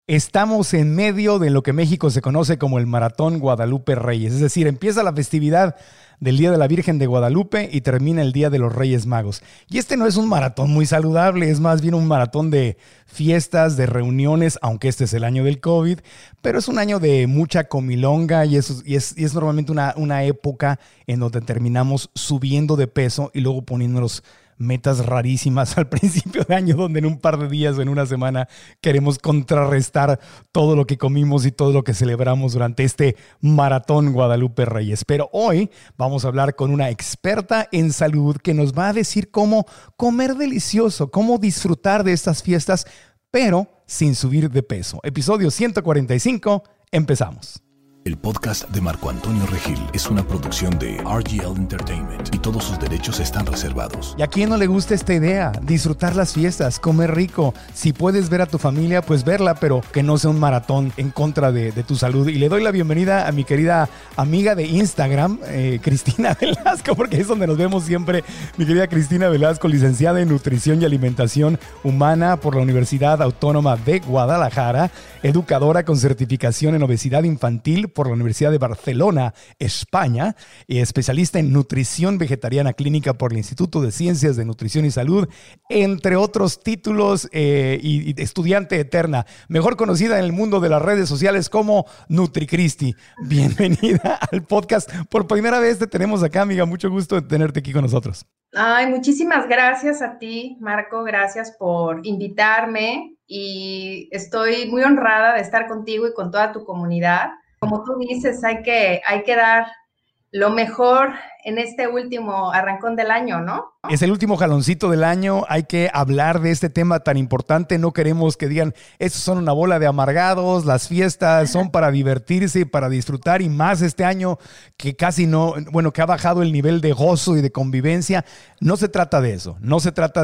Estamos en medio de lo que México se conoce como el Maratón Guadalupe Reyes. Es decir, empieza la festividad del Día de la Virgen de Guadalupe y termina el Día de los Reyes Magos. Y este no es un maratón muy saludable, es más bien un maratón de fiestas, de reuniones, aunque este es el año del COVID, pero es un año de mucha comilonga y es normalmente una época en donde terminamos subiendo de peso y luego poniéndonos metas rarísimas al principio de año, donde en un par de días o en una semana queremos contrarrestar todo lo que comimos y todo lo que celebramos durante este Maratón Guadalupe Reyes. Pero hoy vamos a hablar con una experta en salud que nos va a decir cómo comer delicioso, cómo disfrutar de estas fiestas, pero sin subir de peso. Episodio 145, empezamos. El podcast de Marco Antonio Regil es una producción de RGL Entertainment y todos sus derechos están reservados. ¿Y a quién no le gusta esta idea? Disfrutar las fiestas, comer rico. Si puedes ver a tu familia, pues verla, pero que no sea un maratón en contra de tu salud. Y le doy la bienvenida a mi querida amiga de Instagram, Cristina Velasco, porque es donde nos vemos siempre. Mi querida Cristina Velasco, licenciada en Nutrición y Alimentación Humana por la Universidad Autónoma de Guadalajara, educadora con certificación en obesidad infantil por la Universidad de Barcelona, España, y especialista en nutrición vegetariana clínica por el Instituto de Ciencias de Nutrición y Salud, entre otros títulos, y estudiante eterna, mejor conocida en el mundo de las redes sociales como NutriCristi. Bienvenida al podcast. Por primera vez te tenemos acá, amiga. Mucho gusto de tenerte aquí con nosotros. Ay, muchísimas gracias a ti, Marco. Gracias por invitarme y estoy muy honrada de estar contigo y con toda tu comunidad. Como tú dices, hay que dar lo mejor en este último arrancón del año, ¿no? Es el último jaloncito del año, hay que hablar de este tema tan importante. No queremos que digan, estos son una bola de amargados, las fiestas son para divertirse y para disfrutar, y más este año que casi no, bueno, que ha bajado el nivel de gozo y de convivencia. No se trata de eso, no se trata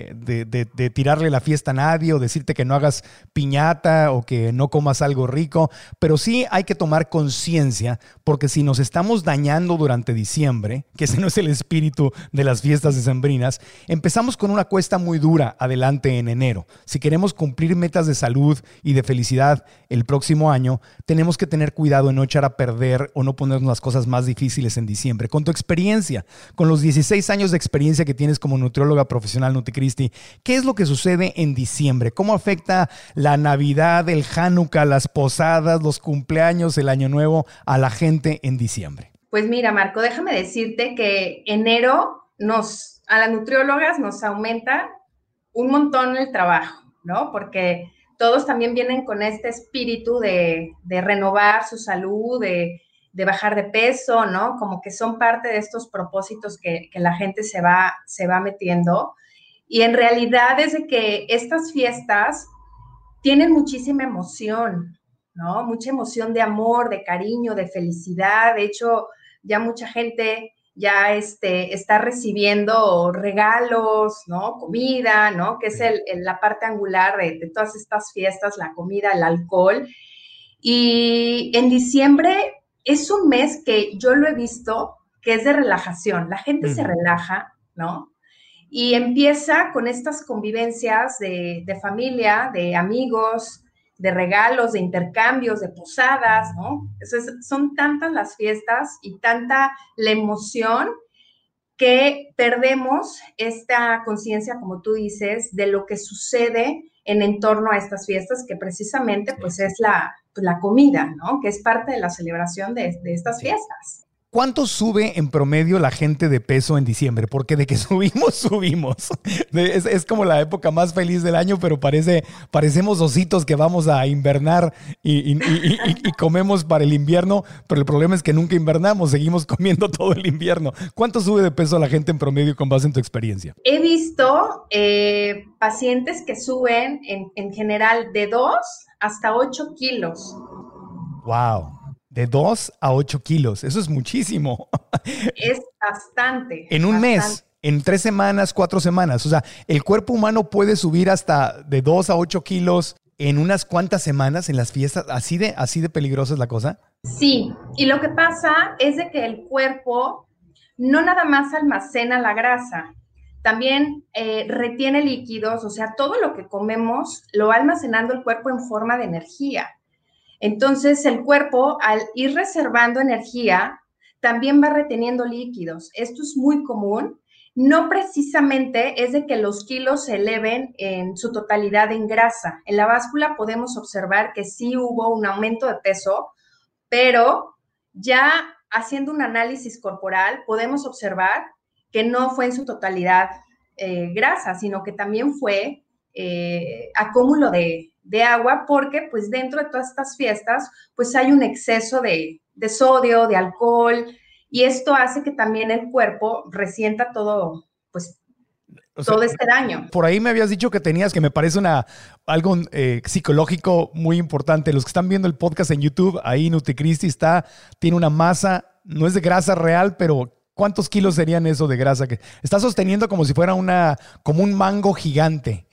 de tirarle la fiesta a nadie o decirte que no hagas piñata o que no comas algo rico, pero sí hay que tomar conciencia, porque si nos estamos dañando durante diciembre, que ese no es el espíritu de las fiestas decembrinas, empezamos con una cuesta muy dura adelante en enero. Si queremos cumplir metas de salud y de felicidad el próximo año, tenemos que tener cuidado en no echar a perder o no ponernos las cosas más difíciles en diciembre. Con tu experiencia, con los 16 años de experiencia que tienes como nutrióloga profesional, NutriCristi, ¿qué es lo que sucede en diciembre? ¿Cómo afecta la Navidad, el Hanukkah, las posadas, los cumpleaños, el Año Nuevo a la gente en diciembre? Pues mira, Marco, déjame decirte que enero a las nutriólogas nos aumenta un montón el trabajo, ¿no? Porque todos también vienen con este espíritu de renovar su salud, de bajar de peso, ¿no? Como que son parte de estos propósitos que la gente se va metiendo. Y en realidad es de que estas fiestas tienen muchísima emoción, ¿no? Mucha emoción de amor, de cariño, de felicidad. De hecho, ya mucha gente ya está recibiendo regalos, ¿no? Comida, ¿no? Que es la parte angular de todas estas fiestas, la comida, el alcohol. Y en diciembre es un mes que yo lo he visto que es de relajación. La gente se relaja, ¿no? Y empieza con estas convivencias de familia, de amigos, de regalos, de intercambios, de posadas, ¿no? Son tantas las fiestas y tanta la emoción que perdemos esta conciencia, como tú dices, de lo que sucede en torno a estas fiestas, que precisamente pues es la comida, ¿no? Que es parte de la celebración de estas fiestas. ¿Cuánto sube en promedio la gente de peso en diciembre? Porque de que subimos. Es como la época más feliz del año, pero parecemos ositos que vamos a invernar y comemos para el invierno, pero el problema es que nunca invernamos, seguimos comiendo todo el invierno. ¿Cuánto sube de peso la gente en promedio con base en tu experiencia? He visto pacientes que suben en general de 2 hasta 8 kilos. ¡Wow! De 2 a 8 kilos. Eso es muchísimo. Es bastante. En un mes, en 3 semanas, 4 semanas. O sea, el cuerpo humano puede subir hasta de 2 a 8 kilos en unas cuantas semanas en las fiestas. ¿Así de peligrosa es la cosa? Sí. Y lo que pasa es de que el cuerpo no nada más almacena la grasa, también retiene líquidos, o sea, todo lo que comemos lo va almacenando el cuerpo en forma de energía. Entonces, el cuerpo, al ir reservando energía, también va reteniendo líquidos. Esto es muy común. No precisamente es de que los kilos se eleven en su totalidad en grasa. En la báscula podemos observar que sí hubo un aumento de peso, pero ya haciendo un análisis corporal podemos observar que no fue en su totalidad grasa, sino que también fue acúmulo de agua, porque pues dentro de todas estas fiestas pues hay un exceso de sodio, de alcohol, y esto hace que también el cuerpo resienta todo, pues, o sea, todo este daño. Por ahí me habías dicho que tenías, que me parece algo psicológico muy importante. Los que están viendo el podcast en YouTube, ahí NutriCristi tiene una masa, no es de grasa real, pero ¿cuántos kilos serían eso de grasa? Que está sosteniendo como si fuera como un mango gigante.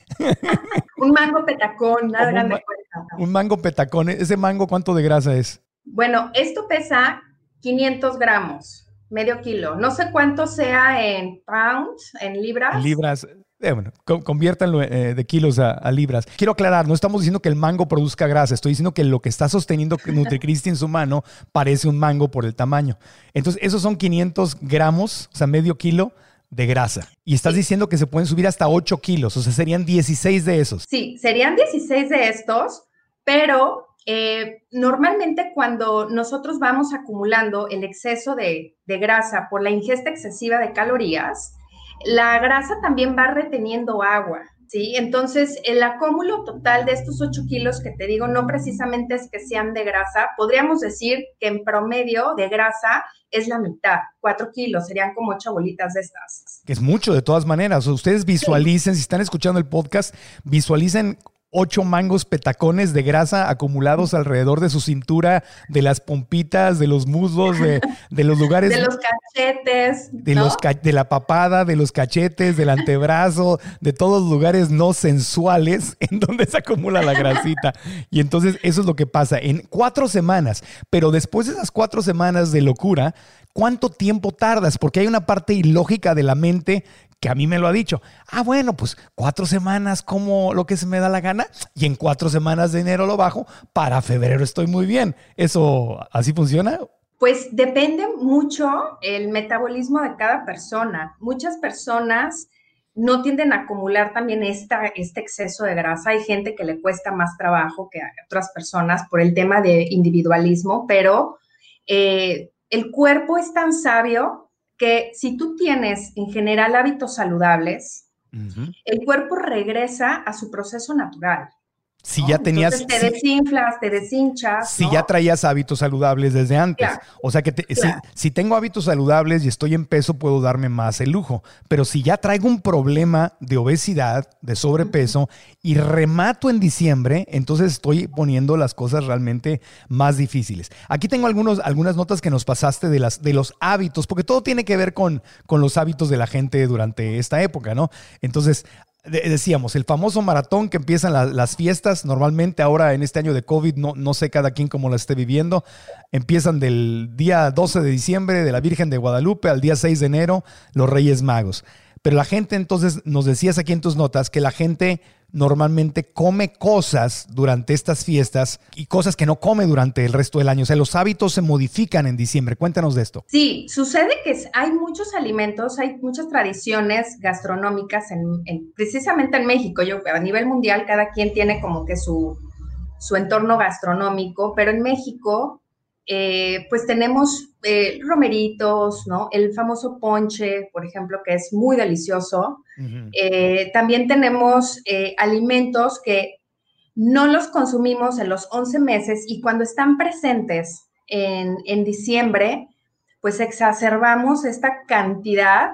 Un mango petacón, nada grande. Un mango petacón. ¿Ese mango cuánto de grasa es? Bueno, esto pesa 500 gramos, medio kilo. No sé cuánto sea en pounds, en libras. En libras. Bueno, conviértanlo de kilos a libras. Quiero aclarar, no estamos diciendo que el mango produzca grasa, estoy diciendo que lo que está sosteniendo NutriCristi en su mano parece un mango por el tamaño. Entonces, esos son 500 gramos, o sea, medio kilo de grasa. Y estás diciendo que se pueden subir hasta 8 kilos, o sea, serían 16 de esos. Sí, serían 16 de estos, pero normalmente cuando nosotros vamos acumulando el exceso de grasa por la ingesta excesiva de calorías, la grasa también va reteniendo agua, ¿sí? Entonces, el acúmulo total de estos 8 kilos que te digo, no precisamente es que sean de grasa, podríamos decir que en promedio de grasa es la mitad, 4 kilos, serían como 8 bolitas de estas. Que es mucho de todas maneras. Ustedes visualicen, sí. Si están escuchando el podcast, visualicen 8 mangos petacones de grasa acumulados alrededor de su cintura, de las pompitas, de los muslos, de los lugares. De los cachetes. De la papada, de los cachetes, del antebrazo, de todos los lugares no sensuales en donde se acumula la grasita. Y entonces eso es lo que pasa en 4 semanas. Pero después de esas 4 semanas de locura, ¿cuánto tiempo tardas? Porque hay una parte ilógica de la mente que a mí me lo ha dicho. Bueno, pues 4 semanas como lo que se me da la gana y en 4 semanas de enero lo bajo, para febrero estoy muy bien. ¿Eso así funciona? Pues depende mucho el metabolismo de cada persona. Muchas personas no tienden a acumular también este exceso de grasa. Hay gente que le cuesta más trabajo que a otras personas por el tema de individualismo, pero el cuerpo es tan sabio que si tú tienes en general hábitos saludables, el cuerpo regresa a su proceso natural. Si ya tenías... Entonces te desinflas, te deshinchas. Si ya traías hábitos saludables desde antes. Claro. O sea que si tengo hábitos saludables y estoy en peso, puedo darme más el lujo. Pero si ya traigo un problema de obesidad, de sobrepeso, y remato en diciembre, entonces estoy poniendo las cosas realmente más difíciles. Aquí tengo algunas notas que nos pasaste de los hábitos, porque todo tiene que ver con los hábitos de la gente durante esta época, ¿no? Entonces, decíamos, el famoso maratón que empiezan las fiestas, normalmente ahora en este año de COVID, no sé cada quien cómo la esté viviendo, empiezan del día 12 de diciembre de la Virgen de Guadalupe al día 6 de enero, los Reyes Magos. Pero la gente, entonces, nos decías aquí en tus notas que la gente normalmente come cosas durante estas fiestas y cosas que no come durante el resto del año. O sea, los hábitos se modifican en diciembre. Cuéntanos de esto. Sí, sucede que hay muchos alimentos, hay muchas tradiciones gastronómicas precisamente en México. A nivel mundial, cada quien tiene como que su entorno gastronómico, pero en México pues tenemos romeritos, ¿no? El famoso ponche, por ejemplo, que es muy delicioso. Uh-huh. También tenemos alimentos que no los consumimos en los 11 meses y cuando están presentes en diciembre, pues exacerbamos esta cantidad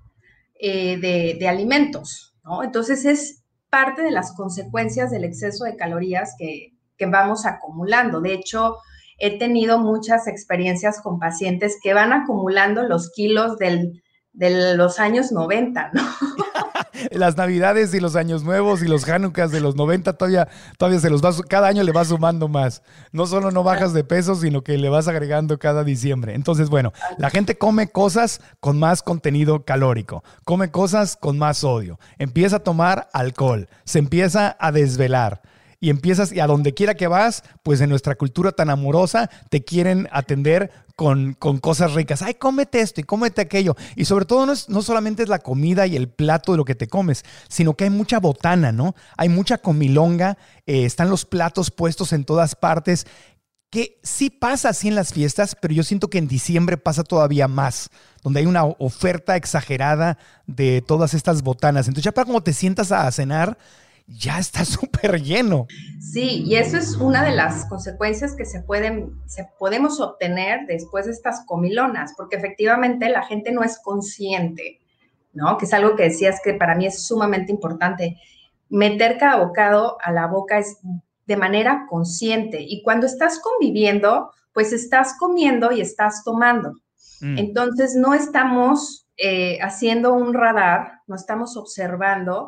de alimentos, ¿no? Entonces es parte de las consecuencias del exceso de calorías que vamos acumulando. De hecho, he tenido muchas experiencias con pacientes que van acumulando los kilos de los años 90, ¿no? Las Navidades y los Años Nuevos y los Hanukkahs de los 90 todavía se los vas, cada año le vas sumando más. No solo no bajas de peso, sino que le vas agregando cada diciembre. Entonces, bueno, la gente come cosas con más contenido calórico, come cosas con más sodio, empieza a tomar alcohol, se empieza a desvelar. Y y a donde quiera que vas, pues en nuestra cultura tan amorosa, te quieren atender con cosas ricas. Ay, cómete esto y cómete aquello. Y sobre todo no solamente es la comida y el plato de lo que te comes, sino que hay mucha botana, ¿no? Hay mucha comilonga, están los platos puestos en todas partes, que sí pasa así en las fiestas, pero yo siento que en diciembre pasa todavía más, donde hay una oferta exagerada de todas estas botanas. Entonces ya para cuando te sientas a cenar, ya está súper lleno. Sí, y eso es una de las consecuencias que podemos obtener después de estas comilonas, porque efectivamente la gente no es consciente, ¿no? Que es algo que decías que para mí es sumamente importante. Meter cada bocado a la boca es de manera consciente, y cuando estás conviviendo, pues estás comiendo y estás tomando. Entonces no estamos haciendo un radar, no estamos observando,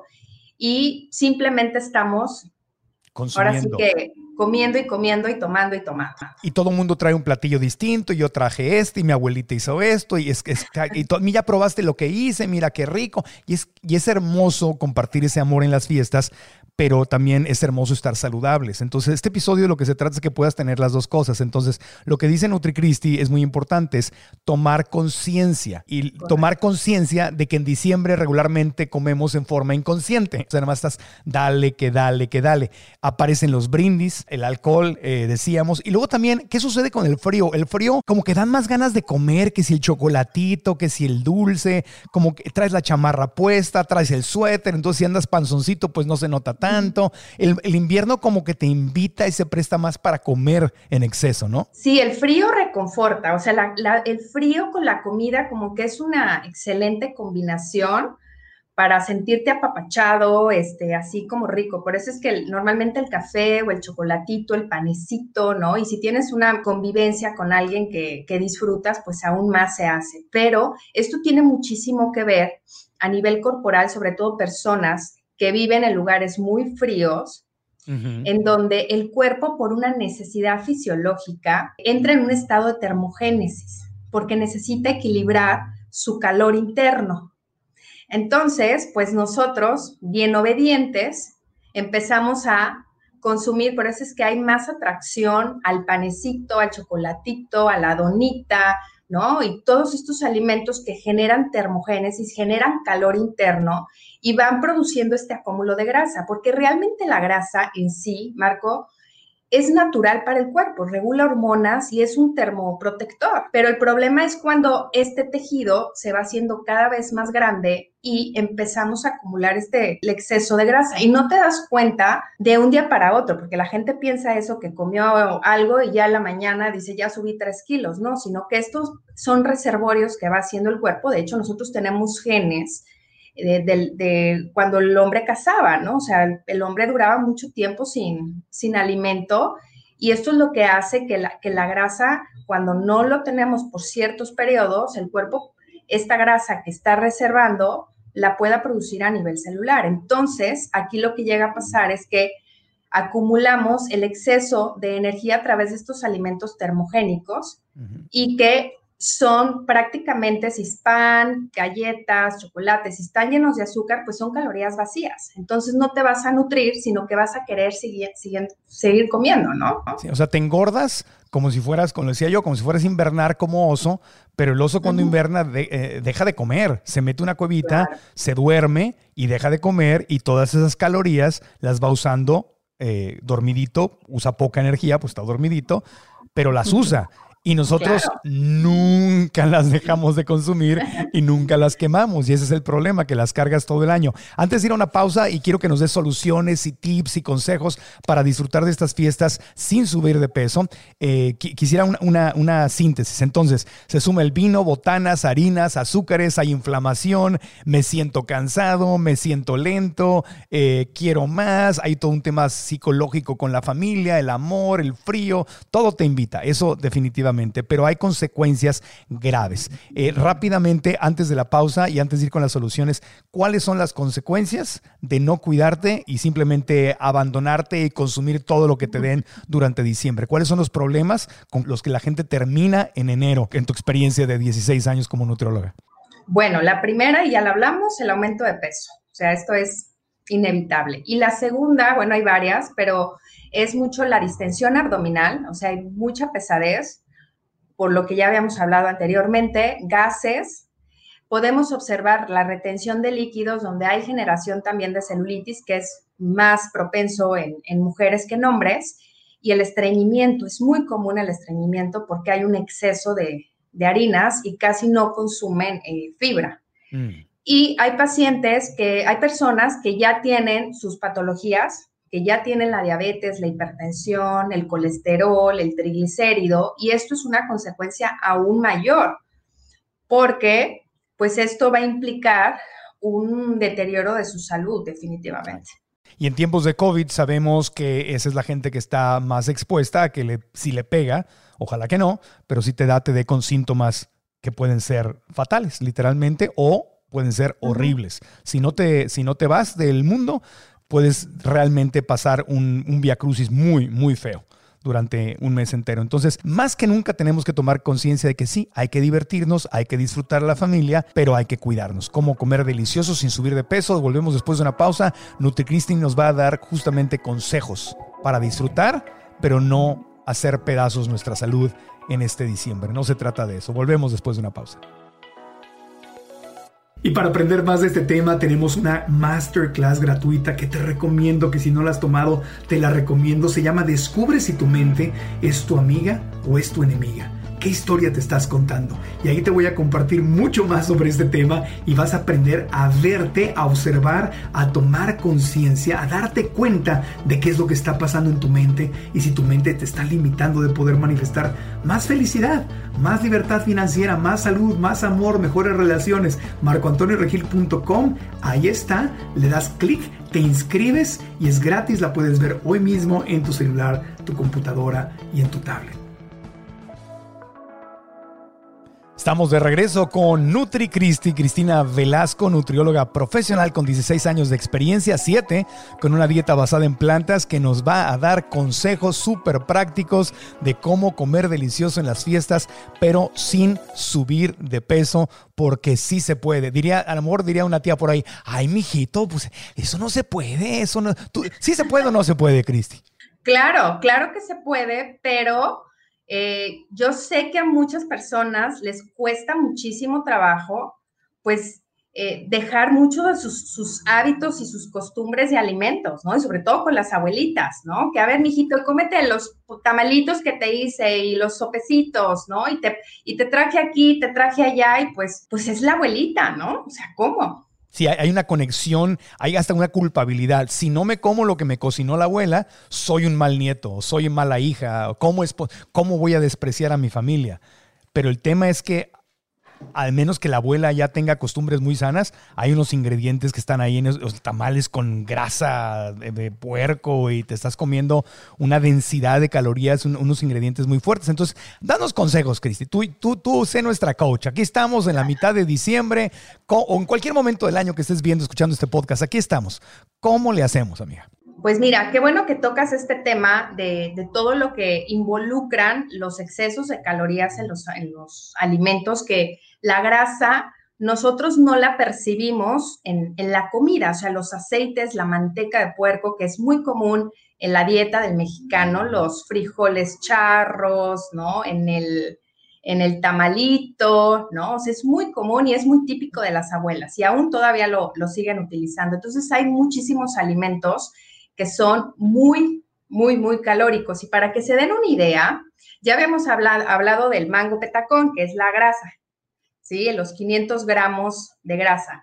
y simplemente estamos consumiendo. Ahora sí que comiendo y comiendo y tomando y tomando. Y todo el mundo trae un platillo distinto, y yo traje y mi abuelita hizo esto, y ya probaste lo que hice, mira qué rico. Y es hermoso compartir ese amor en las fiestas, pero también es hermoso estar saludables. Entonces, este episodio de lo que se trata es que puedas tener las dos cosas. Entonces, lo que dice NutriCristi es muy importante, es tomar conciencia. Y tomar conciencia de que en diciembre regularmente comemos en forma inconsciente. O sea, nada más estás dale, que dale, que dale. Aparecen los brindis, el alcohol, decíamos. Y luego también, ¿qué sucede con el frío? El frío como que dan más ganas de comer, que si el chocolatito, que si el dulce, como que traes la chamarra puesta, traes el suéter. Entonces, si andas panzoncito, pues no se nota tanto. El invierno como que te invita y se presta más para comer en exceso, ¿no? Sí, el frío reconforta, o sea, el frío con la comida como que es una excelente combinación para sentirte apapachado, así como rico. Por eso es que normalmente el café o el chocolatito, el panecito, ¿no? Y si tienes una convivencia con alguien que disfrutas, pues aún más se hace. Pero esto tiene muchísimo que ver a nivel corporal, sobre todo personas que viven en lugares muy fríos, en donde el cuerpo, por una necesidad fisiológica, entra en un estado de termogénesis, porque necesita equilibrar su calor interno. Entonces, pues nosotros, bien obedientes, empezamos a consumir, por eso es que hay más atracción al panecito, al chocolatito, a la donita, ¿no? Y todos estos alimentos que generan termogénesis, generan calor interno y van produciendo este acúmulo de grasa, porque realmente la grasa en sí, Marco, es natural para el cuerpo, regula hormonas y es un termoprotector. Pero el problema es cuando este tejido se va haciendo cada vez más grande y empezamos a acumular el exceso de grasa. Y no te das cuenta de un día para otro, porque la gente piensa eso, que comió algo y ya en la mañana dice, ya subí 3 kilos. No, sino que estos son reservorios que va haciendo el cuerpo. De hecho, nosotros tenemos genes de cuando el hombre cazaba, ¿no? O sea, el hombre duraba mucho tiempo sin alimento, y esto es lo que hace que la grasa, cuando no lo tenemos por ciertos periodos, el cuerpo, esta grasa que está reservando, la pueda producir a nivel celular. Entonces, aquí lo que llega a pasar es que acumulamos el exceso de energía a través de estos alimentos termogénicos y que son prácticamente, si pan, galletas, chocolates, si están llenos de azúcar, pues son calorías vacías. Entonces no te vas a nutrir, sino que vas a querer seguir comiendo, ¿no? Sí, o sea, te engordas como si fueras, como decía yo, como si fueras a invernar como oso, pero el oso cuando inverna deja de comer, se mete una cuevita, se duerme y deja de comer, y todas esas calorías las va usando dormidito, usa poca energía, pues está dormidito, pero las usa. Y nosotros nunca las dejamos de consumir y nunca las quemamos. Y ese es el problema, que las cargas todo el año. Antes de ir a una pausa, y quiero que nos des soluciones y tips y consejos para disfrutar de estas fiestas sin subir de peso, quisiera una síntesis. Entonces, se suma el vino, botanas, harinas, azúcares, hay inflamación, me siento cansado, me siento lento, quiero más, hay todo un tema psicológico con la familia, el amor, el frío, todo te invita. Eso definitivamente. efectivamente, pero hay consecuencias graves. Rápidamente, antes de la pausa y antes de ir con las soluciones, ¿cuáles son las consecuencias de no cuidarte y simplemente abandonarte y consumir todo lo que te den durante diciembre? ¿Cuáles son los problemas con los que la gente termina en enero, en tu experiencia de 16 años como nutrióloga? Bueno, la primera, y ya la hablamos, el aumento de peso. O sea, esto es inevitable. Y la segunda, bueno, hay varias, pero es mucho la distensión abdominal, o sea, hay mucha pesadez, por lo que ya habíamos hablado anteriormente, gases. Podemos observar la retención de líquidos, donde hay generación también de celulitis, que es más propenso en mujeres que en hombres, y el estreñimiento. Es muy común el estreñimiento porque hay un exceso de harinas y casi no consumen fibra. Y hay personas que ya tienen sus patologías, que ya tienen la diabetes, la hipertensión, el colesterol, el triglicérido, y esto es una consecuencia aún mayor, porque pues esto va a implicar un deterioro de su salud, definitivamente. Y en tiempos de COVID sabemos que esa es la gente que está más expuesta a que si le pega, ojalá que no, pero si te dé con síntomas que pueden ser fatales, literalmente, o pueden ser horribles. Si no te vas del mundo, puedes realmente pasar un viacrucis muy, muy feo durante un mes entero. Entonces, más que nunca tenemos que tomar conciencia de que sí, hay que divertirnos, hay que disfrutar a la familia, pero hay que cuidarnos. Cómo comer delicioso sin subir de peso. Volvemos después de una pausa. NutriCristy nos va a dar justamente consejos para disfrutar, pero no hacer pedazos nuestra salud en este diciembre. No se trata de eso. Volvemos después de una pausa. Y para aprender más de este tema tenemos una masterclass gratuita que te recomiendo, que si no la has tomado, te la recomiendo. Se llama Descubre si tu mente es tu amiga o es tu enemiga. ¿Qué historia te estás contando? Y ahí te voy a compartir mucho más sobre este tema y vas a aprender a verte, a observar, a tomar conciencia, a darte cuenta de qué es lo que está pasando en tu mente y si tu mente te está limitando de poder manifestar más felicidad, más libertad financiera, más salud, más amor, mejores relaciones. marcoantonioregil.com, ahí está, le das clic, te inscribes y es gratis, la puedes ver hoy mismo en tu celular, tu computadora y en tu tablet. Estamos de regreso con NutriCristy, Cristina Velasco, nutrióloga profesional con 16 años de experiencia, 7, con una dieta basada en plantas que nos va a dar consejos súper prácticos de cómo comer delicioso en las fiestas, pero sin subir de peso, porque sí se puede. A lo mejor diría una tía por ahí, ay, mijito, pues eso no se puede, eso no. ¿Sí se puede o no se puede, Cristi? Claro que se puede, pero yo sé que a muchas personas les cuesta muchísimo trabajo, pues, dejar mucho de sus hábitos y sus costumbres de alimentos, ¿no? Y sobre todo con las abuelitas, ¿no? Que a ver, mijito, cómete los tamalitos que te hice y los sopecitos, ¿no? Y te traje aquí, te traje allá y pues es la abuelita, ¿no? O sea, ¿cómo? Sí, hay una conexión, hay hasta una culpabilidad. Si no me como lo que me cocinó la abuela, soy un mal nieto, soy mala hija. ¿Cómo voy a despreciar a mi familia? Pero el tema es que, al menos que la abuela ya tenga costumbres muy sanas, hay unos ingredientes que están ahí en los tamales con grasa de puerco y te estás comiendo una densidad de calorías, unos ingredientes muy fuertes. Entonces, danos consejos, Cristi. Tú sé nuestra coach. Aquí estamos en la mitad de diciembre o en cualquier momento del año que estés viendo, escuchando este podcast. Aquí estamos. ¿Cómo le hacemos, amiga? Pues mira, qué bueno que tocas este tema de todo lo que involucran los excesos de calorías en los alimentos, que la grasa nosotros no la percibimos en la comida, o sea, los aceites, la manteca de puerco, que es muy común en la dieta del mexicano, los frijoles charros, ¿no? En el tamalito, ¿no? O sea, es muy común y es muy típico de las abuelas y aún todavía lo siguen utilizando. Entonces, hay muchísimos alimentos que son muy, muy, muy calóricos. Y para que se den una idea, ya habíamos hablado del mango petacón, que es la grasa, ¿sí? Los 500 gramos de grasa.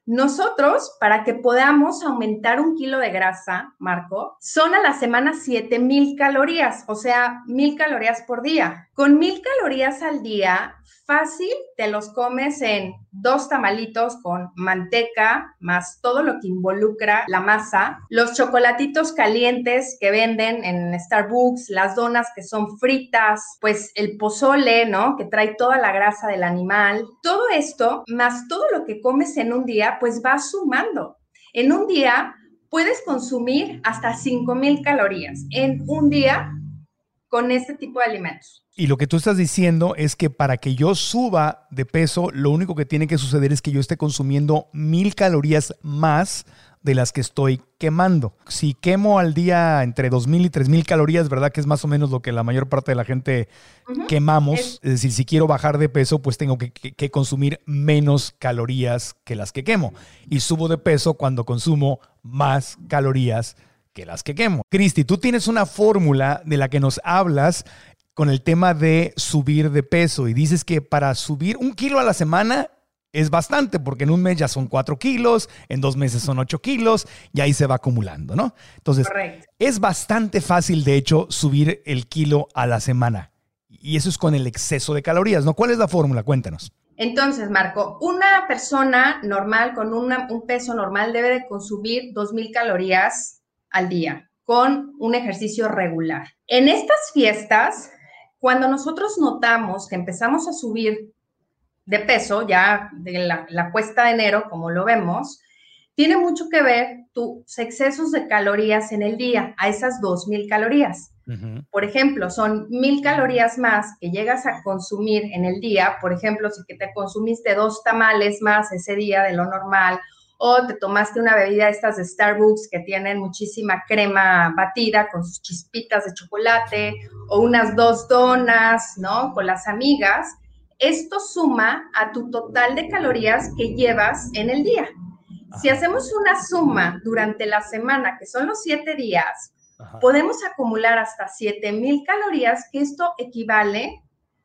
Nosotros, para que podamos aumentar 1 kilo de grasa, Marco, son a la semana 7,000 calorías, o sea, 1,000 calorías por día. Con 1,000 calorías al día, fácil te los comes en 2 tamalitos con manteca, más todo lo que involucra la masa, los chocolatitos calientes que venden en Starbucks, las donas que son fritas, pues el pozole, ¿no? Que trae toda la grasa del animal. Todo esto, más todo lo que comes en un día, pues va sumando. En un día puedes consumir hasta 5,000 calorías en un día con este tipo de alimentos. Y lo que tú estás diciendo es que para que yo suba de peso, lo único que tiene que suceder es que yo esté consumiendo 1,000 calorías más de las que estoy quemando. Si quemo al día entre 2,000 y 3,000 calorías, ¿verdad? Que es más o menos lo que la mayor parte de la gente quemamos. Es decir, si quiero bajar de peso, pues tengo que consumir menos calorías que las que quemo. Y subo de peso cuando consumo más calorías que las que quemo. Cristi, tú tienes una fórmula de la que nos hablas con el tema de subir de peso y dices que para subir 1 kilo a la semana es bastante, porque en un mes ya son 4 kilos, en 2 meses son 8 kilos y ahí se va acumulando, ¿no? Entonces, correcto. Es bastante fácil, de hecho, subir el kilo a la semana. Y eso es con el exceso de calorías, ¿no? ¿Cuál es la fórmula? Cuéntanos. Entonces, Marco, una persona normal con un peso normal debe de consumir 2,000 calorías al día con un ejercicio regular. En estas fiestas, cuando nosotros notamos que empezamos a subir de peso, ya de la cuesta de enero, como lo vemos, tiene mucho que ver tus excesos de calorías en el día, a esas 2,000 calorías. Por ejemplo, son 1,000 calorías más que llegas a consumir en el día. Por ejemplo, si que te consumiste 2 tamales más ese día de lo normal, o te tomaste una bebida estas de Starbucks que tienen muchísima crema batida con sus chispitas de chocolate, o unas 2 donas, ¿no? Con las amigas. Esto suma a tu total de calorías que llevas en el día. Si hacemos una suma durante la semana, que son los 7 días, podemos acumular hasta 7,000 calorías, que esto equivale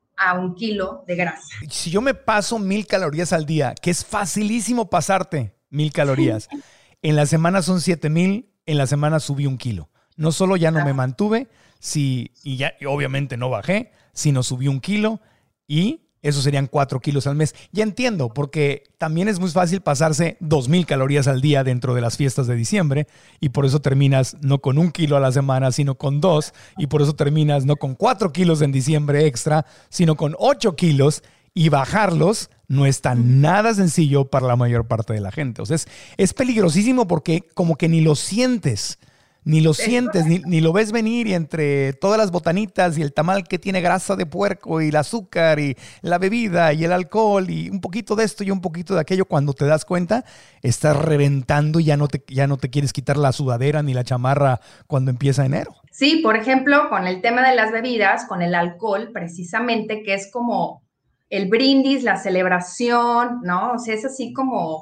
a 1 kilo de grasa. Si yo me paso 1,000 calorías al día, que es facilísimo pasarte 1,000 calorías, en la semana son 7,000, en la semana subí 1 kilo. No solo ya no me mantuve, y obviamente no bajé, sino subí 1 kilo y eso serían 4 kilos al mes. Ya entiendo, porque también es muy fácil pasarse 2,000 calorías al día dentro de las fiestas de diciembre y por eso terminas no con 1 kilo a la semana, sino con 2, y por eso terminas no con 4 kilos en diciembre extra, sino con 8 kilos, y bajarlos no es tan nada sencillo para la mayor parte de la gente. O sea, es peligrosísimo porque como que ni lo sientes. Ni lo sientes, ni lo ves venir, y entre todas las botanitas y el tamal que tiene grasa de puerco y el azúcar y la bebida y el alcohol y un poquito de esto y un poquito de aquello, cuando te das cuenta, estás reventando y ya no te quieres quitar la sudadera ni la chamarra cuando empieza enero. Sí, por ejemplo, con el tema de las bebidas, con el alcohol precisamente, que es como el brindis, la celebración, ¿no? O sea, es así como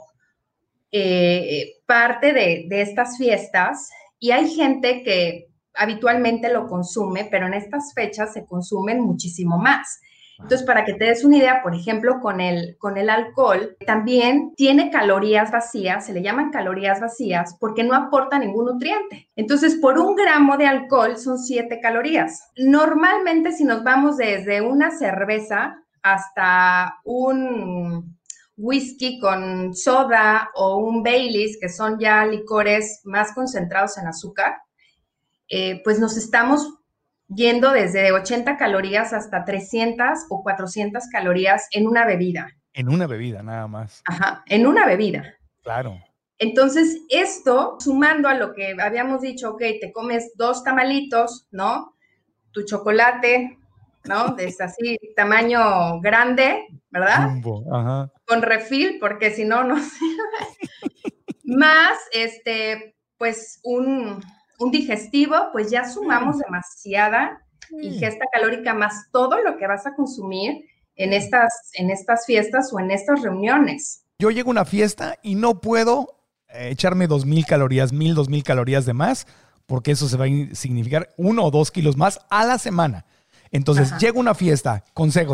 parte de estas fiestas. Y hay gente que habitualmente lo consume, pero en estas fechas se consumen muchísimo más. Entonces, para que te des una idea, por ejemplo, con el alcohol, también tiene calorías vacías, se le llaman calorías vacías, porque no aporta ningún nutriente. Entonces, por 1 gramo de alcohol son 7 calorías. Normalmente, si nos vamos desde una cerveza hasta un whisky con soda o un Baileys, que son ya licores más concentrados en azúcar, pues nos estamos yendo desde 80 calorías hasta 300 o 400 calorías en una bebida. En una bebida, nada más. Ajá, en una bebida. Claro. Entonces, esto, sumando a lo que habíamos dicho, ok, te comes 2 tamalitos, ¿no? Tu chocolate, ¿no? De así, tamaño grande, ¿verdad? Jumbo, ajá. Con refil, porque si no, no sirve. Más, pues, un digestivo, pues ya sumamos demasiada ingesta calórica, más todo lo que vas a consumir en estas fiestas o en estas reuniones. Yo llego a una fiesta y no puedo echarme 2,000 calorías, 2,000 calorías de más, porque eso se va a significar 1 o 2 kilos más a la semana. Entonces, llego a una fiesta, consejos,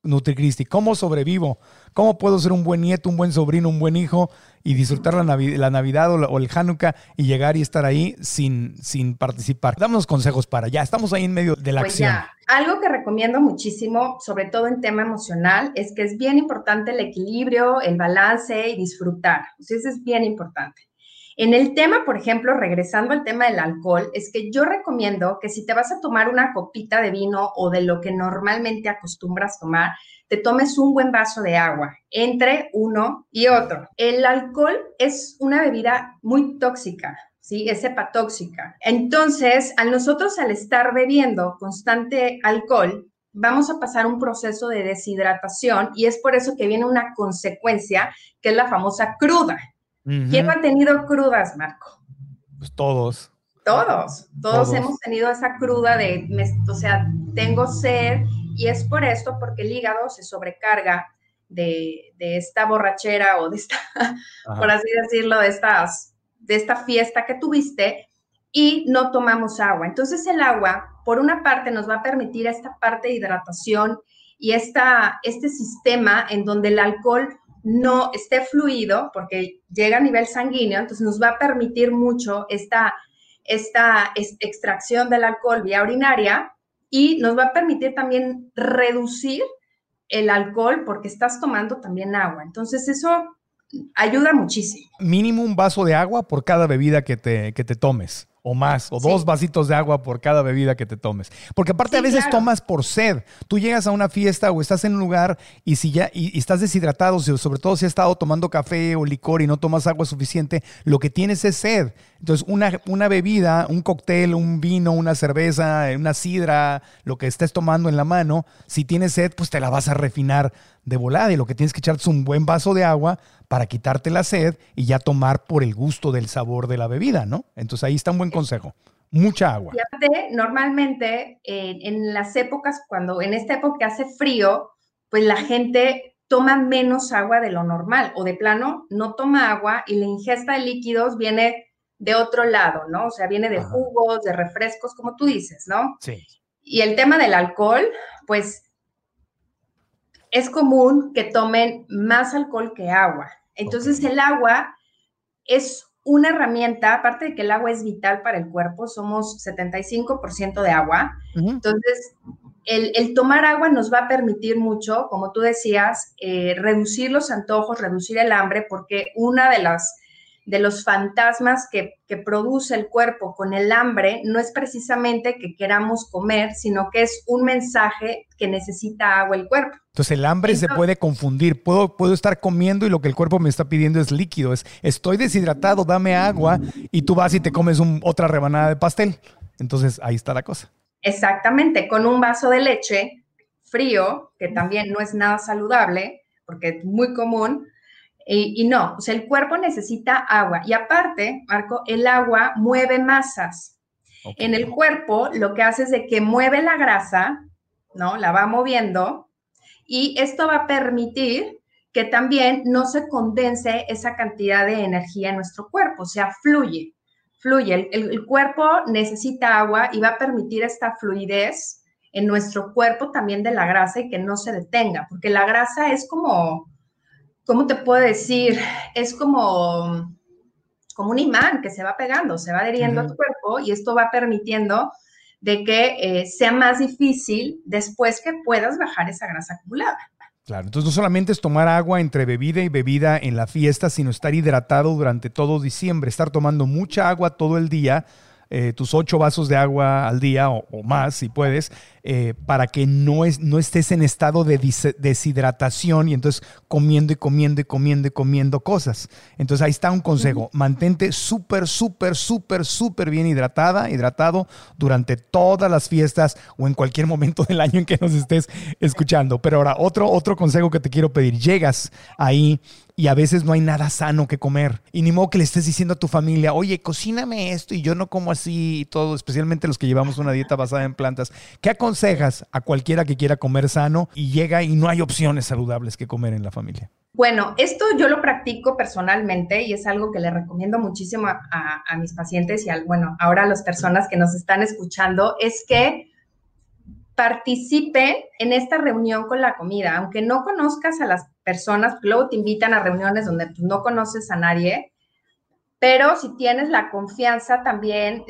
NutriCristi? ¿Cómo sobrevivo? ¿Cómo puedo ser un buen nieto, un buen sobrino, un buen hijo y disfrutar la Navidad o el Hanukkah y llegar y estar ahí sin participar? Dame unos consejos ya estamos ahí en medio de la acción. Ya, algo que recomiendo muchísimo, sobre todo en tema emocional, es que es bien importante el equilibrio, el balance y disfrutar. Eso es bien importante. En el tema, por ejemplo, regresando al tema del alcohol, es que yo recomiendo que si te vas a tomar una copita de vino o de lo que normalmente acostumbras tomar, te tomes un buen vaso de agua entre uno y otro. El alcohol es una bebida muy tóxica, ¿sí? Es hepatóxica. Entonces, nosotros al estar bebiendo constante alcohol, vamos a pasar un proceso de deshidratación y es por eso que viene una consecuencia que es la famosa cruda. ¿Quién no ha tenido crudas, Marco? Pues todos. Todos hemos tenido esa cruda tengo sed y es por esto, porque el hígado se sobrecarga de esta borrachera o de esta, por así decirlo, de esta fiesta que tuviste y no tomamos agua. Entonces el agua, por una parte, nos va a permitir esta parte de hidratación y este sistema en donde el alcohol no esté fluido, porque llega a nivel sanguíneo, entonces nos va a permitir mucho esta extracción del alcohol vía urinaria y nos va a permitir también reducir el alcohol porque estás tomando también agua. Entonces eso ayuda muchísimo. Mínimo un vaso de agua por cada bebida que te tomes. O más, o 2 vasitos de agua por cada bebida que te tomes. Porque aparte a veces tomas por sed. Tú llegas a una fiesta o estás en un lugar y y estás deshidratado, sobre todo si has estado tomando café o licor y no tomas agua suficiente, lo que tienes es sed. Entonces una bebida, un cóctel, un vino, una cerveza, una sidra, lo que estés tomando en la mano, si tienes sed, pues te la vas a refinar de volada y lo que tienes que echar es un buen vaso de agua para quitarte la sed y ya tomar por el gusto del sabor de la bebida, ¿no? Entonces ahí está un buen consejo. Mucha agua. Y aparte, normalmente en las épocas, cuando en esta época hace frío, pues la gente toma menos agua de lo normal o de plano no toma agua y la ingesta de líquidos viene de otro lado, ¿no? O sea, viene de jugos, de refrescos, como tú dices, ¿no? Sí. Y el tema del alcohol, pues es común que tomen más alcohol que agua. Entonces el agua es una herramienta, aparte de que el agua es vital para el cuerpo, somos 75% de agua. Entonces, el tomar agua nos va a permitir mucho, como tú decías, reducir los antojos, reducir el hambre, porque una de los fantasmas que produce el cuerpo con el hambre no es precisamente que queramos comer, sino que es un mensaje que necesita agua el cuerpo. Entonces el hambre se puede confundir. Puedo estar comiendo y lo que el cuerpo me está pidiendo es líquido. Estoy deshidratado, dame agua, y tú vas y te comes otra rebanada de pastel. Entonces ahí está la cosa. Exactamente, con un vaso de leche frío, que también no es nada saludable, porque es muy común. Y no, o sea, el cuerpo necesita agua. Y aparte, Marco, el agua mueve masas. En el cuerpo lo que hace es de que mueve la grasa, ¿no? La va moviendo y esto va a permitir que también no se condense esa cantidad de energía en nuestro cuerpo, o sea, fluye. El cuerpo necesita agua y va a permitir esta fluidez en nuestro cuerpo también de la grasa y que no se detenga, porque la grasa es como... ¿Cómo te puedo decir? Es como un imán que se va pegando, se va adheriendo a tu cuerpo y esto va permitiendo de que sea más difícil después que puedas bajar esa grasa acumulada. Claro, entonces no solamente es tomar agua entre bebida y bebida en la fiesta, sino estar hidratado durante todo diciembre, estar tomando mucha agua todo el día, tus 8 vasos de agua al día o más, si puedes, para que no estés en estado de deshidratación y entonces comiendo cosas. Entonces ahí está un consejo. Mantente súper bien hidratado durante todas las fiestas o en cualquier momento del año en que nos estés escuchando. Pero ahora, otro consejo que te quiero pedir. Llegas ahí y a veces no hay nada sano que comer. Y ni modo que le estés diciendo a tu familia, oye, cocíname esto y yo no como así y todo, especialmente los que llevamos una dieta basada en plantas. ¿Qué aconsejas a cualquiera que quiera comer sano y llega y no hay opciones saludables que comer en la familia? Bueno, esto yo lo practico personalmente y es algo que le recomiendo muchísimo a mis pacientes y ahora a las personas que nos están escuchando, es que participe en esta reunión con la comida, aunque no conozcas a las personas, luego te invitan a reuniones donde pues, no conoces a nadie, pero si tienes la confianza también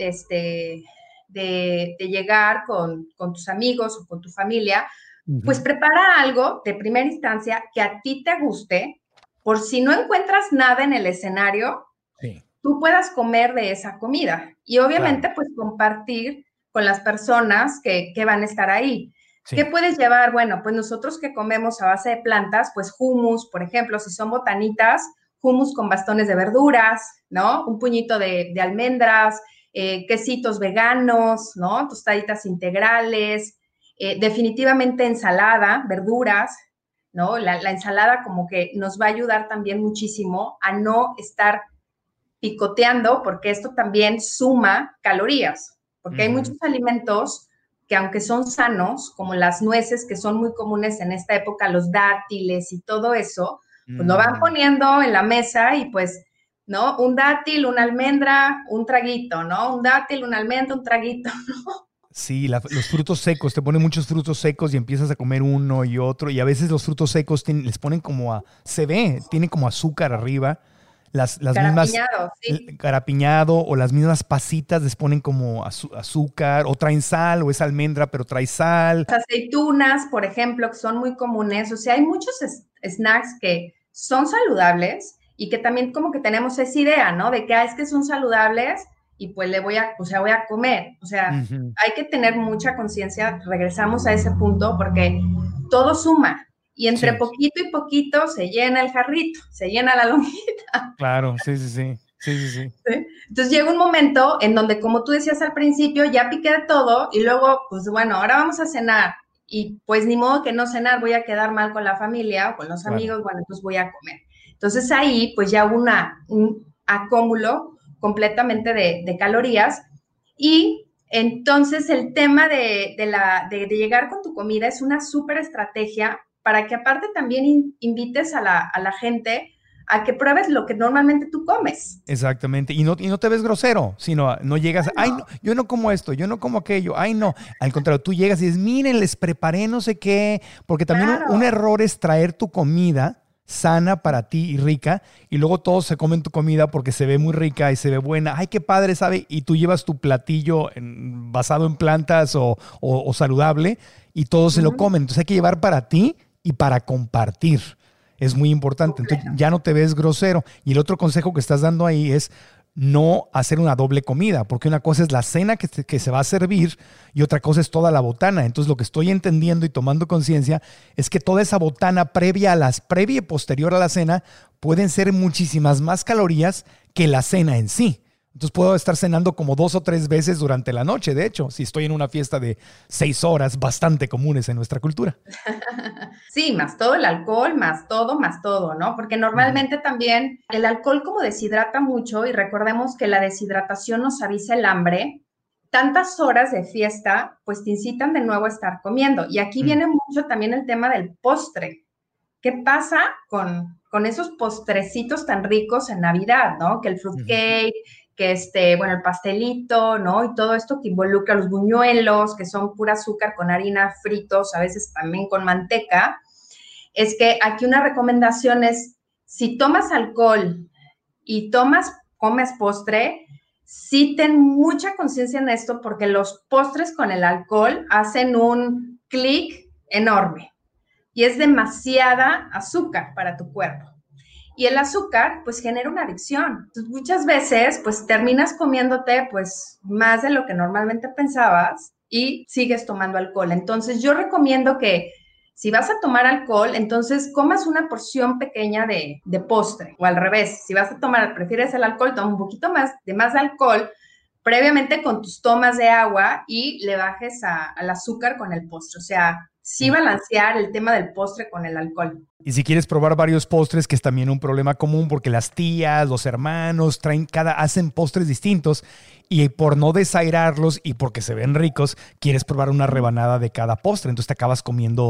de llegar con tus amigos o con tu familia, pues prepara algo de primera instancia que a ti te guste, por si no encuentras nada en el escenario, tú puedas comer de esa comida y obviamente pues compartir con las personas que van a estar ahí. Sí. ¿Qué puedes llevar? Bueno, pues nosotros que comemos a base de plantas, pues hummus, por ejemplo, si son botanitas, hummus con bastones de verduras, ¿no? Un puñito de almendras, quesitos veganos, ¿no? Tostaditas integrales, definitivamente ensalada, verduras, ¿no? La ensalada como que nos va a ayudar también muchísimo a no estar picoteando, porque esto también suma calorías, porque hay muchos alimentos que aunque son sanos, como las nueces, que son muy comunes en esta época, los dátiles y todo eso, pues lo van poniendo en la mesa y pues, ¿no? Un dátil, una almendra, un traguito, ¿no? Un dátil, una almendra, un traguito, ¿no? Sí, los frutos secos, te ponen muchos frutos secos y empiezas a comer uno y otro, y a veces los frutos secos les ponen como tienen como azúcar arriba. Las mismas sí. Carapiñado o las mismas pasitas les ponen como azúcar o traen sal o es almendra pero trae sal. Las aceitunas, por ejemplo, que son muy comunes, o sea, hay muchos snacks que son saludables y que también como que tenemos esa idea, ¿no? De que es que son saludables y pues voy a comer, o sea, hay que tener mucha conciencia, regresamos a ese punto porque todo suma. Y entre poquito y poquito se llena el jarrito, se llena la lonjita. Claro, sí. Entonces llega un momento en donde, como tú decías al principio, ya piqué de todo y luego, pues bueno, ahora vamos a cenar. Y pues ni modo que no cenar, voy a quedar mal con la familia o con los amigos, bueno, entonces voy a comer. Entonces ahí pues ya hubo un acúmulo completamente de calorías y entonces el tema de llegar con tu comida es una súper estrategia para que aparte también invites a la gente a que pruebes lo que normalmente tú comes. Exactamente, y no te ves grosero, sino no llegas, ay, no, yo no como esto, yo no como aquello, ay, no. Al contrario, tú llegas y dices, miren, les preparé no sé qué, porque también un error es traer tu comida sana para ti y rica, y luego todos se comen tu comida porque se ve muy rica y se ve buena, ay, qué padre, ¿sabe? Y tú llevas tu platillo basado en plantas o saludable, y todos se lo comen. Entonces hay que llevar para ti y para compartir. Es muy importante. Entonces ya no te ves grosero. Y el otro consejo que estás dando ahí es no hacer una doble comida, porque una cosa es la cena que se va a servir y otra cosa es toda la botana. Entonces lo que estoy entendiendo y tomando conciencia es que toda esa botana previa y posterior a la cena pueden ser muchísimas más calorías que la cena en sí. Entonces puedo estar cenando como 2 o 3 veces durante la noche, de hecho, si estoy en una fiesta de 6 horas, bastante comunes en nuestra cultura. Sí, más todo el alcohol, más todo, ¿no? Porque normalmente también el alcohol como deshidrata mucho y recordemos que la deshidratación nos avisa el hambre. Tantas horas de fiesta, pues te incitan de nuevo a estar comiendo. Y aquí viene mucho también el tema del postre. ¿Qué pasa con esos postrecitos tan ricos en Navidad, ¿no? Que el fruitcake, que el pastelito, ¿no? Y todo esto que involucra los buñuelos, que son pura azúcar con harina, fritos, a veces también con manteca. Es que aquí una recomendación es, si tomas alcohol y comes postre, sí ten mucha conciencia en esto, porque los postres con el alcohol hacen un clic enorme y es demasiada azúcar para tu cuerpo. Y el azúcar, pues, genera una adicción. Entonces, muchas veces, pues, terminas comiéndote, pues, más de lo que normalmente pensabas y sigues tomando alcohol. Entonces, yo recomiendo que si vas a tomar alcohol, entonces comas una porción pequeña de postre. O al revés, si vas a prefieres el alcohol, toma un poquito más de alcohol previamente con tus tomas de agua y le bajes al azúcar con el postre. O sea, sí balancear el tema del postre con el alcohol. Y si quieres probar varios postres, que es también un problema común, porque las tías, los hermanos hacen postres distintos, y por no desairarlos y porque se ven ricos, quieres probar una rebanada de cada postre. Entonces te acabas comiendo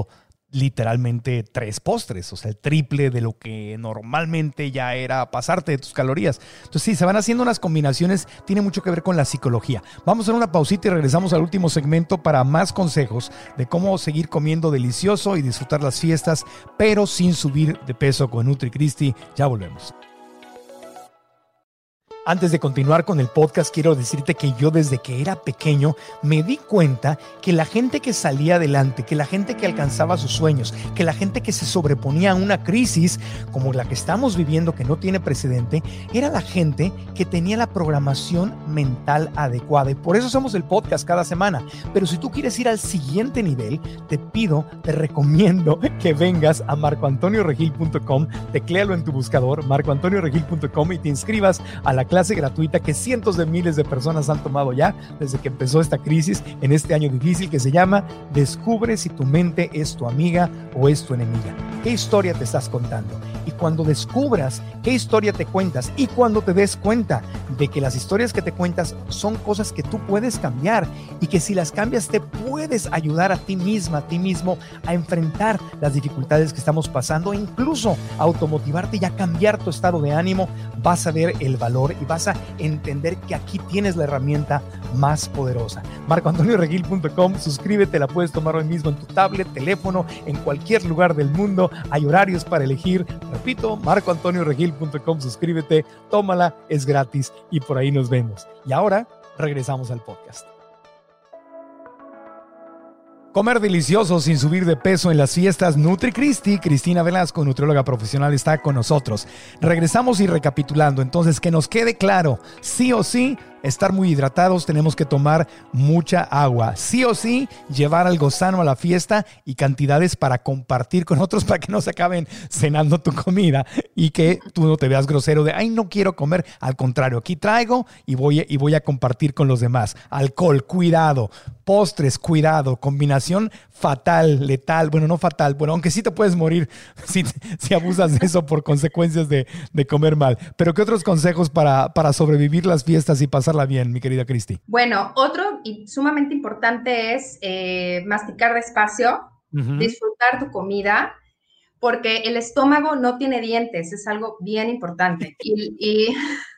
literalmente 3 postres, o sea, el triple de lo que normalmente ya era pasarte de tus calorías. Entonces sí, se van haciendo unas combinaciones, tiene mucho que ver con la psicología. Vamos a hacer una pausita y regresamos al último segmento para más consejos de cómo seguir comiendo delicioso y disfrutar las fiestas, pero sin subir de peso con NutriCristi. Ya volvemos. Antes de continuar con el podcast, quiero decirte que yo desde que era pequeño me di cuenta que la gente que salía adelante, que la gente que alcanzaba sus sueños, que la gente que se sobreponía a una crisis como la que estamos viviendo, que no tiene precedente, era la gente que tenía la programación mental adecuada. Y por eso hacemos el podcast cada semana. Pero si tú quieres ir al siguiente nivel, te recomiendo que vengas a marcoantonioregil.com, tecléalo en tu buscador, marcoantonioregil.com, y te inscribas a la clase gratuita que cientos de miles de personas han tomado ya desde que empezó esta crisis en este año difícil, que se llama Descubre si tu mente es tu amiga o es tu enemiga. ¿Qué historia te estás contando? Y cuando descubras qué historia te cuentas y cuando te des cuenta de que las historias que te cuentas son cosas que tú puedes cambiar y que si las cambias te puedes ayudar a ti misma, a ti mismo a enfrentar las dificultades que estamos pasando e incluso a automotivarte y a cambiar tu estado de ánimo, vas a ver el valor y vas a entender que aquí tienes la herramienta más poderosa. marcoantonioregil.com, suscríbete, la puedes tomar hoy mismo en tu tablet, teléfono, en cualquier lugar del mundo. Hay horarios para elegir. Repito, marcoantonioregil.com, suscríbete, tómala, es gratis y por ahí nos vemos. Y ahora regresamos al podcast. Comer delicioso sin subir de peso en las fiestas. NutriCristi, Cristina Velasco, nutrióloga profesional, está con nosotros. Regresamos y recapitulando. Entonces, que nos quede claro, sí o sí, estar muy hidratados, tenemos que tomar mucha agua. Sí o sí, llevar algo sano a la fiesta y cantidades para compartir con otros para que no se acaben cenando tu comida y que tú no te veas grosero de, ay, no quiero comer. Al contrario, aquí traigo y voy a compartir con los demás. Alcohol, cuidado. Postres, cuidado. Combinación fatal, letal. Bueno, no fatal. Bueno, aunque sí te puedes morir si abusas de eso por consecuencias de comer mal. Pero ¿qué otros consejos para sobrevivir las fiestas y pasarla bien, mi querida Cristi? Bueno, otro y sumamente importante es masticar despacio, disfrutar tu comida, porque el estómago no tiene dientes, es algo bien importante. Y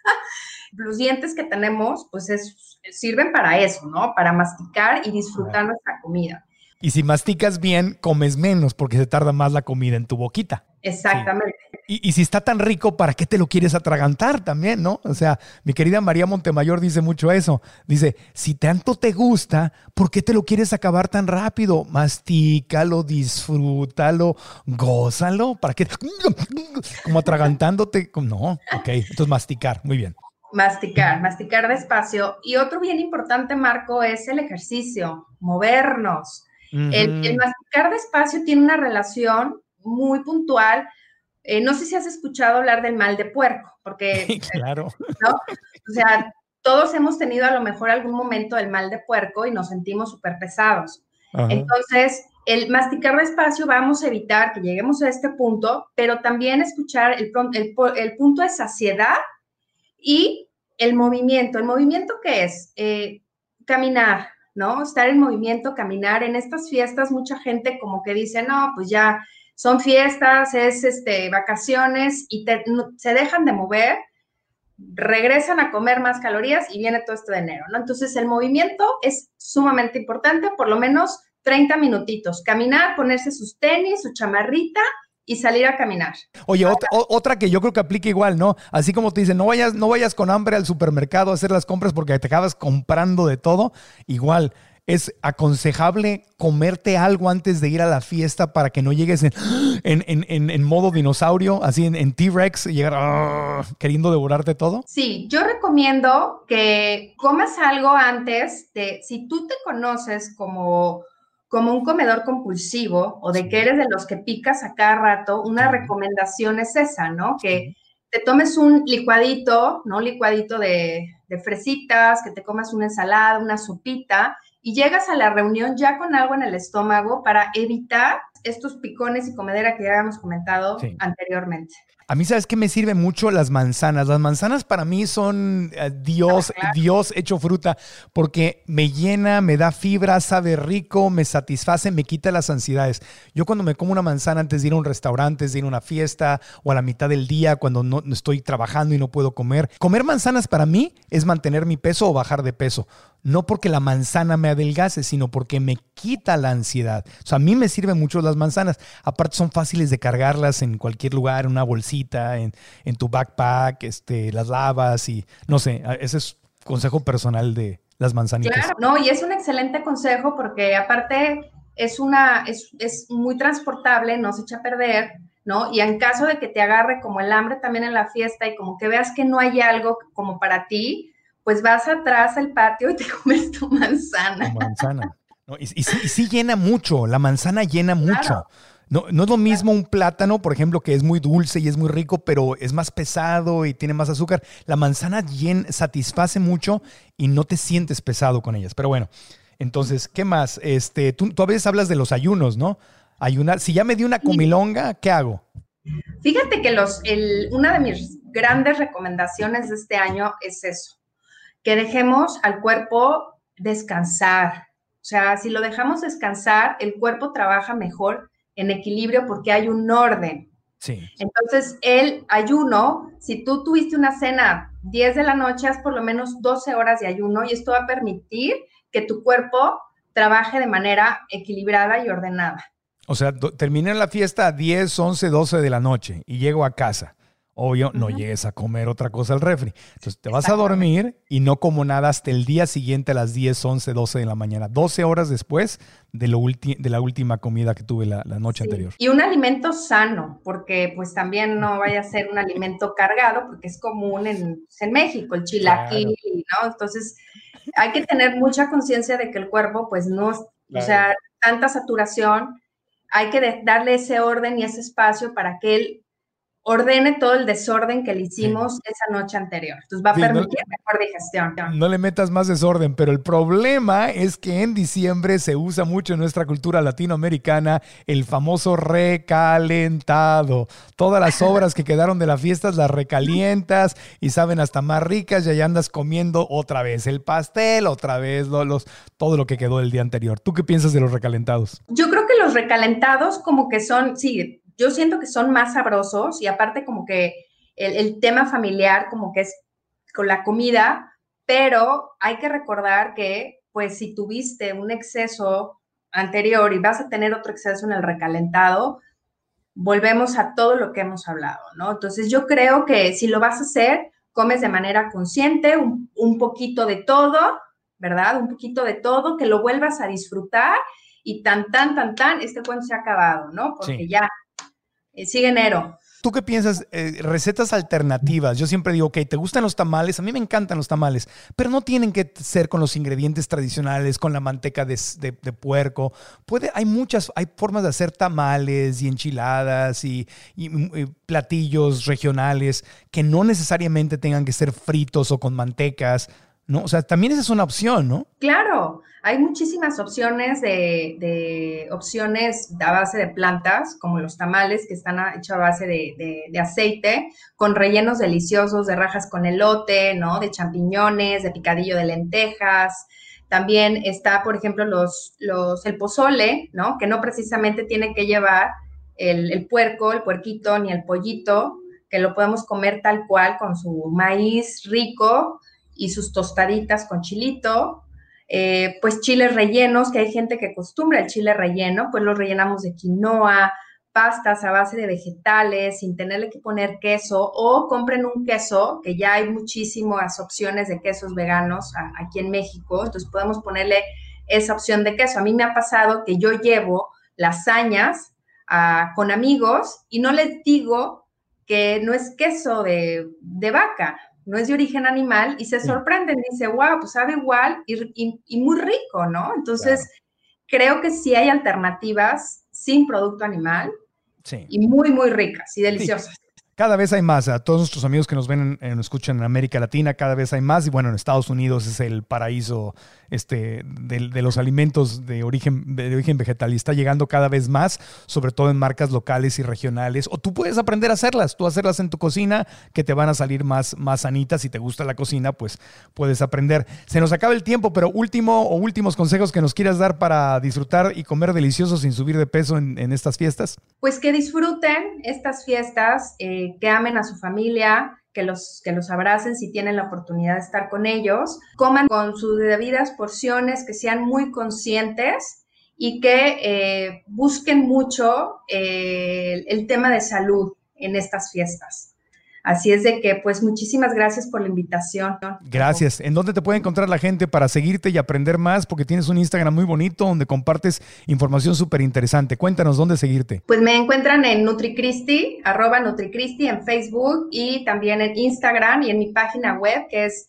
los dientes que tenemos, pues sirven para eso, ¿no? Para masticar y disfrutar nuestra comida. Y si masticas bien, comes menos porque se tarda más la comida en tu boquita. Exactamente. Sí. Y si está tan rico, ¿para qué te lo quieres atragantar también, no? O sea, mi querida María Montemayor dice mucho eso. Dice, si tanto te gusta, ¿por qué te lo quieres acabar tan rápido? Mastícalo, disfrútalo, gózalo. ¿Para qué? Como atragantándote. No, ok. Entonces masticar, muy bien. Masticar despacio. Y otro bien importante, Marco, es el ejercicio, movernos. El masticar despacio tiene una relación muy puntual. No sé si has escuchado hablar del mal de puerco, porque, claro. ¿no? O sea, todos hemos tenido a lo mejor algún momento del mal de puerco y nos sentimos súper pesados. Ajá. Entonces, el masticar despacio vamos a evitar que lleguemos a este punto, pero también escuchar el punto de saciedad y el movimiento. ¿El movimiento qué es? Caminar, ¿no? Estar en movimiento, caminar. En estas fiestas mucha gente como que dice, no, pues ya son fiestas, es vacaciones y se dejan de mover, regresan a comer más calorías y viene todo esto de enero, ¿no? Entonces el movimiento es sumamente importante, por lo menos 30 minutitos. Caminar, ponerse sus tenis, su chamarrita y salir a caminar. Oye, otra que yo creo que aplica igual, ¿no? Así como te dicen, no vayas con hambre al supermercado a hacer las compras porque te acabas comprando de todo. Igual, es aconsejable comerte algo antes de ir a la fiesta para que no llegues en modo dinosaurio, así en T-Rex, y llegar queriendo devorarte todo. Sí, yo recomiendo que comas algo antes si tú te conoces como un comedor compulsivo o de que eres de los que picas a cada rato, una recomendación es esa, ¿no? Que te tomes un licuadito, ¿no? Un licuadito de fresitas, que te comas una ensalada, una sopita y llegas a la reunión ya con algo en el estómago para evitar estos picones y comedera que ya habíamos comentado anteriormente. A mí, ¿sabes qué me sirve mucho? Las manzanas. Las manzanas para mí son Dios hecho fruta, porque me llena, me da fibra, sabe rico, me satisface, me quita las ansiedades. Yo cuando me como una manzana antes de ir a un restaurante, antes de ir a una fiesta o a la mitad del día cuando no estoy trabajando y no puedo comer manzanas para mí es mantener mi peso o bajar de peso. No porque la manzana me adelgace, sino porque me quita la ansiedad. O sea, a mí me sirven mucho las manzanas. Aparte son fáciles de cargarlas en cualquier lugar, en una bolsita, en tu backpack, las lavas y no sé, ese es consejo personal de las manzanitas. Claro, no, y es un excelente consejo porque aparte es muy transportable, no se echa a perder, ¿no? Y en caso de que te agarre como el hambre también en la fiesta y como que veas que no hay algo como para ti, pues vas atrás al patio y te comes tu manzana. Tu manzana. No, y sí llena mucho, la manzana llena mucho. Claro. No es lo mismo un plátano, por ejemplo, que es muy dulce y es muy rico, pero es más pesado y tiene más azúcar. La manzana satisface mucho y no te sientes pesado con ellas. Pero bueno, entonces, ¿qué más? Tú a veces hablas de los ayunos, ¿no? Si ya me di una comilonga, ¿qué hago? Fíjate que una de mis grandes recomendaciones de este año es eso, que dejemos al cuerpo descansar. O sea, si lo dejamos descansar, el cuerpo trabaja mejor en equilibrio porque hay un orden. Sí. Entonces, el ayuno, si tú tuviste una cena 10 de la noche, haz por lo menos 12 horas de ayuno y esto va a permitir que tu cuerpo trabaje de manera equilibrada y ordenada. O sea, terminé la fiesta a 10, 11, 12 de la noche y llego a casa. Obvio, no llegues a comer otra cosa al refri. Entonces te vas a dormir y no como nada hasta el día siguiente a las 10, 11, 12 de la mañana. 12 horas después de la última comida que tuve la noche anterior. Y un alimento sano, porque pues también no vaya a ser un alimento cargado, porque es común en México, el chilaquil, ¿no? Entonces hay que tener mucha conciencia de que el cuerpo pues no, o sea, tanta saturación, hay que darle ese orden y ese espacio para que él ordene todo el desorden que le hicimos esa noche anterior. Entonces va a permitir mejor digestión. No le metas más desorden, pero el problema es que en diciembre se usa mucho en nuestra cultura latinoamericana el famoso recalentado. Todas las sobras que quedaron de las fiestas las recalientas y saben hasta más ricas y ahí andas comiendo otra vez el pastel, otra vez todo lo que quedó del día anterior. ¿Tú qué piensas de los recalentados? Yo creo que los recalentados como que son, sí, yo siento que son más sabrosos y aparte como que el tema familiar como que es con la comida, pero hay que recordar que pues si tuviste un exceso anterior y vas a tener otro exceso en el recalentado, volvemos a todo lo que hemos hablado, ¿no? Entonces yo creo que si lo vas a hacer, comes de manera consciente, un poquito de todo, ¿verdad? Un poquito de todo, que lo vuelvas a disfrutar y tan, este cuento se ha acabado, ¿no? Porque ya sigue enero. ¿Tú qué piensas? Recetas alternativas. Yo siempre digo, ok, ¿te gustan los tamales? A mí me encantan los tamales, pero no tienen que ser con los ingredientes tradicionales, con la manteca de puerco. Hay formas de hacer tamales y enchiladas y platillos regionales que no necesariamente tengan que ser fritos o con mantecas, ¿no? O sea, también esa es una opción, ¿no? Claro, hay muchísimas opciones opciones a base de plantas, como los tamales que están hechos a base de aceite, con rellenos deliciosos de rajas con elote, ¿no? De champiñones, de picadillo de lentejas. También está, por ejemplo, el pozole, ¿no? Que no precisamente tiene que llevar el puerquito, ni el pollito, que lo podemos comer tal cual con su maíz rico y sus tostaditas con chilito. Pues chiles rellenos, que hay gente que acostumbra el chile relleno, pues los rellenamos de quinoa, pastas a base de vegetales, sin tenerle que poner queso, o compren un queso, que ya hay muchísimas opciones de quesos veganos aquí en México, entonces podemos ponerle esa opción de queso. A mí me ha pasado que yo llevo lasañas con amigos y no les digo que no es queso de vaca, no es de origen animal, y se sorprenden, dice, wow, pues sabe igual y muy rico, ¿no? Entonces, creo que sí hay alternativas sin producto animal y muy, muy ricas y deliciosas. Sí. Cada vez hay más. A todos nuestros amigos que nos ven, nos escuchan en América Latina, cada vez hay más. Y bueno, en Estados Unidos es el paraíso de los alimentos de origen vegetal y está llegando cada vez más, sobre todo en marcas locales y regionales. O tú puedes aprender a hacerlas, en tu cocina, que te van a salir más sanitas. Si te gusta la cocina, pues puedes aprender. Se nos acaba el tiempo, pero últimos consejos que nos quieras dar para disfrutar y comer delicioso sin subir de peso en estas fiestas. Pues que disfruten estas fiestas, que amen a su familia, que los abracen si tienen la oportunidad de estar con ellos, coman con sus debidas porciones, que sean muy conscientes y que busquen mucho el tema de salud en estas fiestas. Así es de que, pues, muchísimas gracias por la invitación. Gracias. ¿En dónde te puede encontrar la gente para seguirte y aprender más? Porque tienes un Instagram muy bonito donde compartes información súper interesante. Cuéntanos dónde seguirte. Pues me encuentran en NutriCristi, @NutriCristi en Facebook y también en Instagram y en mi página web que es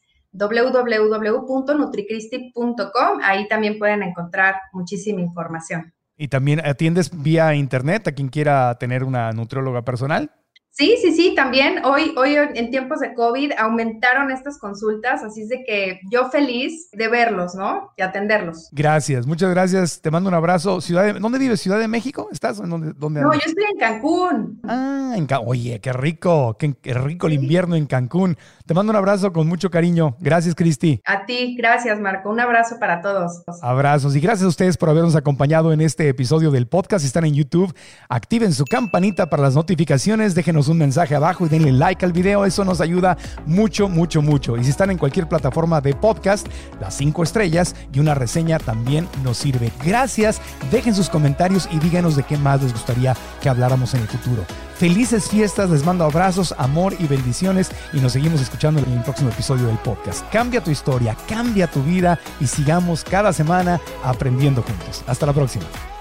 www.nutricristi.com. Ahí también pueden encontrar muchísima información. ¿Y también atiendes vía internet a quien quiera tener una nutrióloga personal? Sí, también hoy en tiempos de COVID aumentaron estas consultas, así es de que yo feliz de verlos, ¿no? Y atenderlos. Gracias, muchas gracias, te mando un abrazo. ¿Dónde vives? ¿Ciudad de México? ¿Estás? ¿Dónde no, yo estoy en Cancún. Oye, qué rico el invierno en Cancún. Te mando un abrazo con mucho cariño. Gracias, Cristi. A ti, gracias, Marco. Un abrazo para todos. Abrazos y gracias a ustedes por habernos acompañado en este episodio del podcast. Si están en YouTube, activen su campanita para las notificaciones, déjenos un mensaje abajo y denle like al video. Eso nos ayuda mucho. Y si están en cualquier plataforma de podcast, las 5 estrellas y una reseña también nos sirve. Gracias, dejen sus comentarios y díganos de qué más les gustaría que habláramos en el futuro. Felices fiestas, les mando abrazos, amor y bendiciones y nos seguimos escuchando en el próximo episodio del podcast. Cambia tu historia, cambia tu vida y sigamos cada semana aprendiendo juntos. Hasta la próxima.